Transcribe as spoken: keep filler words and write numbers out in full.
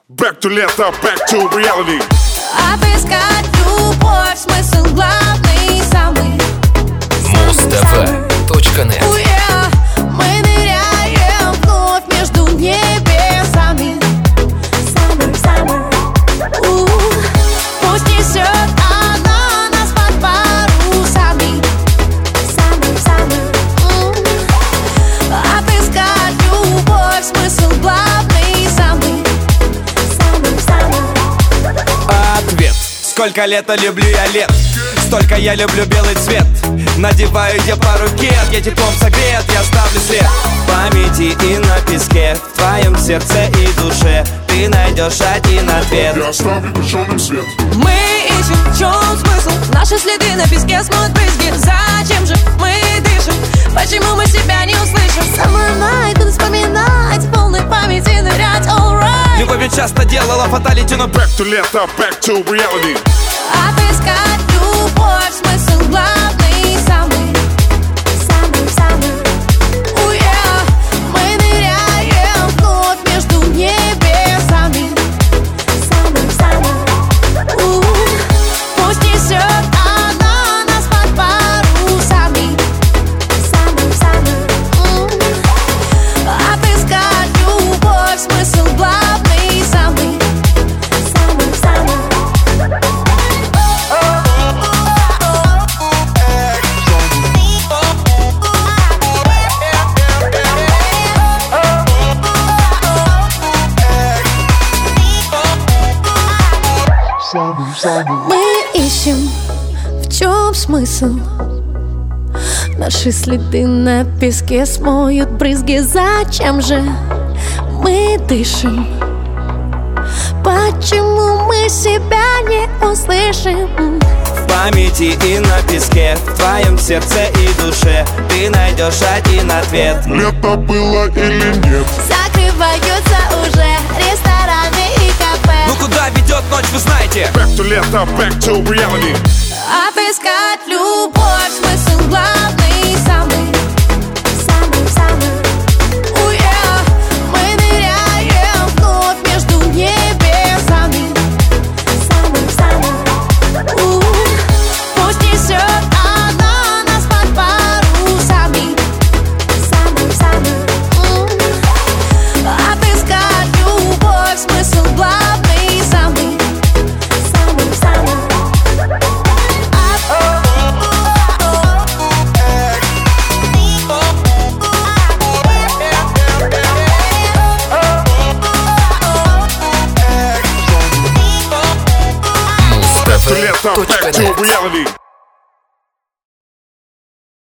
Back to лето, back to reality. Отыскать любовь, смысл главный, самый Муз-тв точка нет. Мы ныряем вновь между небесами. Summer, summer. У, пусть несет она нас под парусами. Summer, summer. У, отыскать любовь, смысл главный, самый Summer, summer. Ответ. Сколько лета люблю я лет, столько я люблю белый цвет. Надеваю я по руке, я теплом согрет, я ставлю след в памяти и на песке, в твоем сердце и душе ты найдешь один ответ. Я оставлю черным свет. Мы ищем, в чем смысл? Наши следы на песке смоют брызги. Зачем же мы дышим? Почему мы себя не услышим? Summer night, буду вспоминать, в полной памяти нырять, alright. Любовь ведь часто делала фаталити, но Back to лето, back to reality. Отыскать любовь, смысл главный, самый Summer, summer. У, yeah. Мы ныряем вновь между небесами. Summer, summer. У, пусть несет она нас под парусами. Summer, summer. У, отыскать любовь, смысл главный, самый Summer, summer. Мы ищем, в чем смысл? Наши следы на песке смоют брызги. Зачем же мы дышим? Почему мы себя не услышим? в памяти и на песке, в твоем сердце и душе ты найдешь один ответ. Лето было или нет? Закрываются уже рестораны и кафе. Ну куда ведет ночь, вы знаете? Back to лето, back to reality. Отыскать любовь, смысл главный, самый Summer, summer. У, yeah. Мы ныряем вновь между небесами. Summer, summer. У, пусть несет она нас под парусами. Summer, summer. У, отыскать любовь, смысл главный, самый Summer, summer. Back to лето, back to reality.